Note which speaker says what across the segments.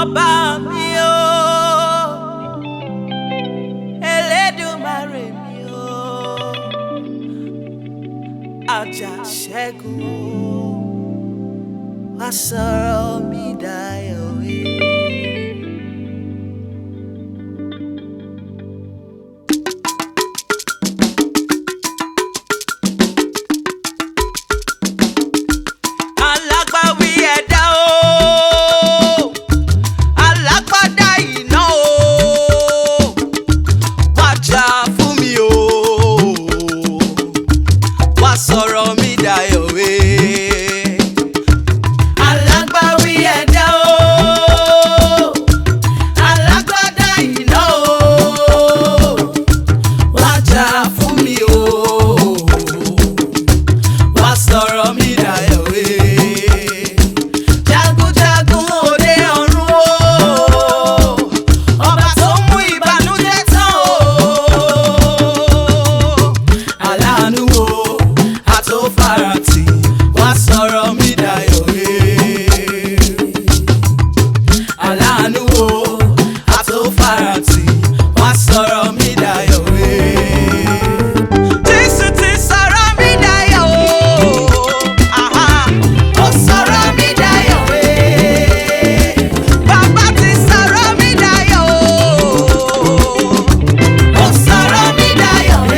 Speaker 1: ọba mi o, Elédùmarè mi o, Àjàṣẹ́gun o, wá sọ̀rọ̀ mi dayọ̀ o. Sọ̀rọ̀ mi dayọ̀ wé. Alágbàwí ẹ̀dá o, alágbádá iná o, wá jà fún mi o, wá sọ̀rọ̀ mi dayọ̀ wé. Jagunjagun òde ọ̀run o, ọba tó mú ìbànújẹ́ tán o, aláàánú o, farati wá sọ̀rọ̀ mi dayọ̀ wé. Aláàánú o, àtòfarati wá sọ̀rọ̀ mi dayọ̀ wé. Jésù ti sọ̀rọ̀ mi dayọ̀ o, ó sọ̀rọ̀ mi dayọ̀ wé. Bàbá ti sọ̀rọ̀ mi dayọ̀ o, ó sọ̀rọ̀ mi dayọ̀ wé.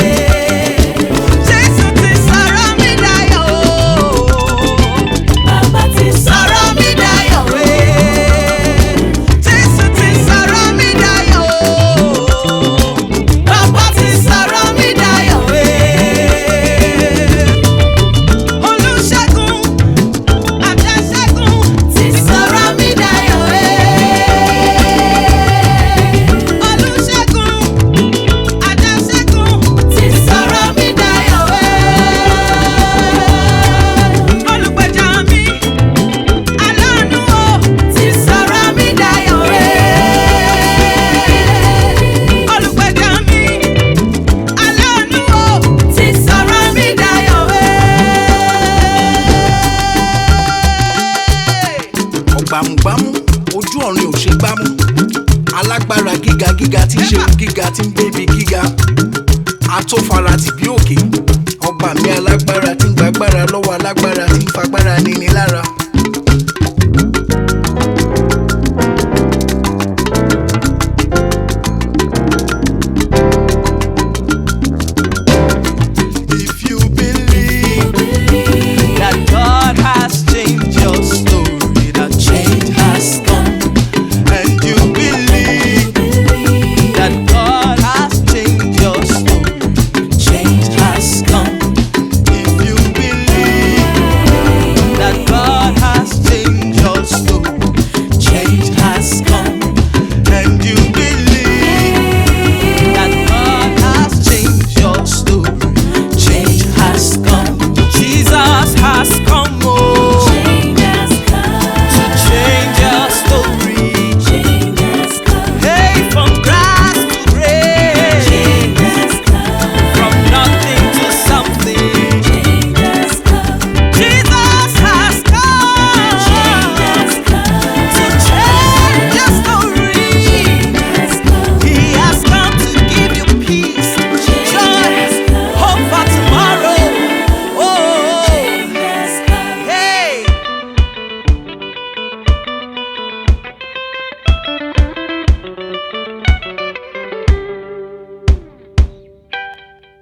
Speaker 2: Gbàmùgbàmù ojú ọ̀run ò ṣe gbámú, alágbára gíga gíga tí ń ṣe gíga tí ń débi gíga, atófaratì bí òkè, ọba mi alágbára tí ń gbàgbára lọ́wọ́ alágbára tí ń fagbára níni lára.